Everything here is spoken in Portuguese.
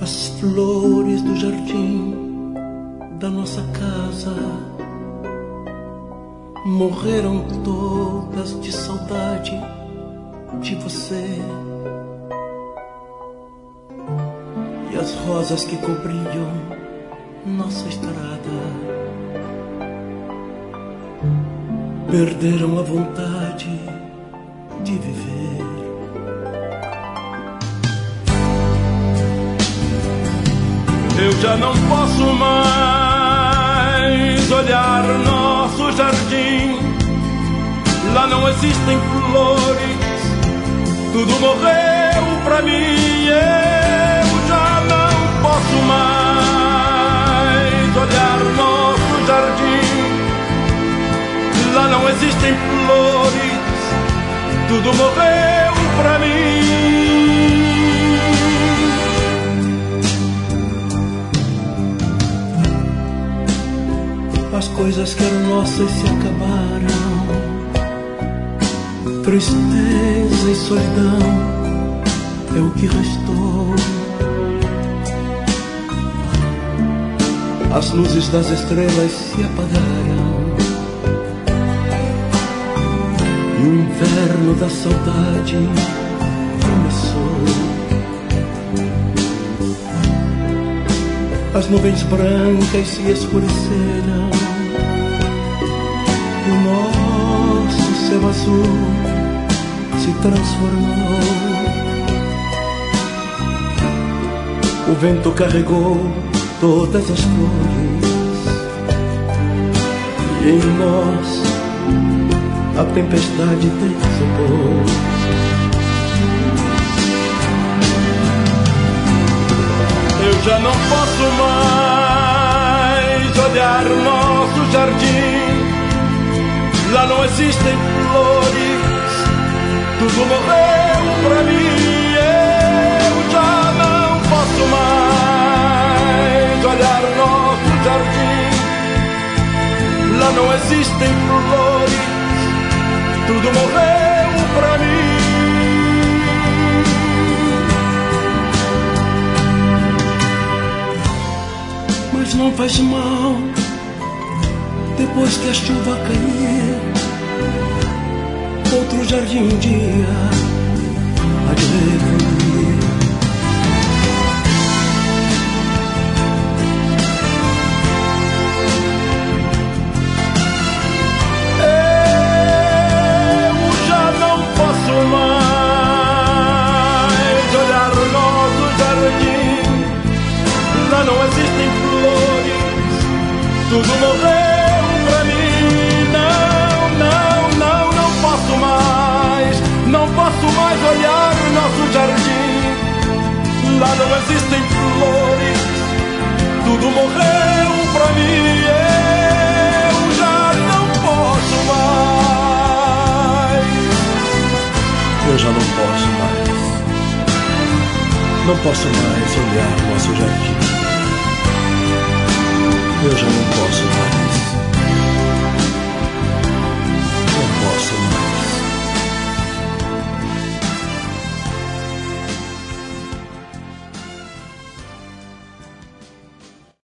As flores do jardim da nossa casa morreram todas de saudade de você. E as rosas que cobriam nossa estrada perderam a vontade de viver. Eu já não posso mais olhar nosso jardim. Lá não existem flores, tudo morreu pra mim. Eu já não posso mais olhar nosso jardim. Lá não existem flores, tudo morreu pra mim. As coisas que eram nossas se acabaram. Tristeza e solidão é o que restou. As luzes das estrelas se apagaram e o inverno da saudade começou. As nuvens brancas se escureceram e o nosso céu azul se transformou. O vento carregou todas as flores e em nós a tempestade desabou. Eu já não posso mais olhar nosso jardim. Lá não existem flores, tudo morreu pra mim. Eu já não posso mais olhar nosso jardim. Lá não existem flores, tudo morreu pra mim. Mas não faz mal, depois que a chuva cair, outro jardim um dia há de refluir. Eu já não posso mais olhar nosso jardim. Lá não existem flores, tudo morreu pra mim. Não posso mais, não posso mais olhar nosso jardim. Lá não existem flores, tudo morreu pra mim. Eu já não posso mais. Eu já não posso mais. Não posso mais olhar nosso jardim. Eu já não posso mais.